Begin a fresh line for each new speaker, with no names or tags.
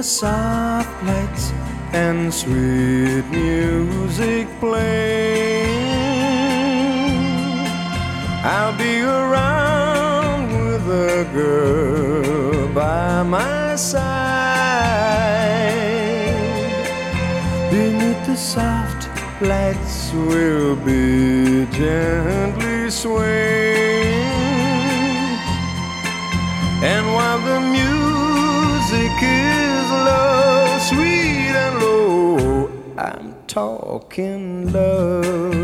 soft lights and sweet music playing, I'll be around with a girl by my side. Beneath the soft lights we'll be gently swaying, and while the music is low, sweet and low, I'm talking love.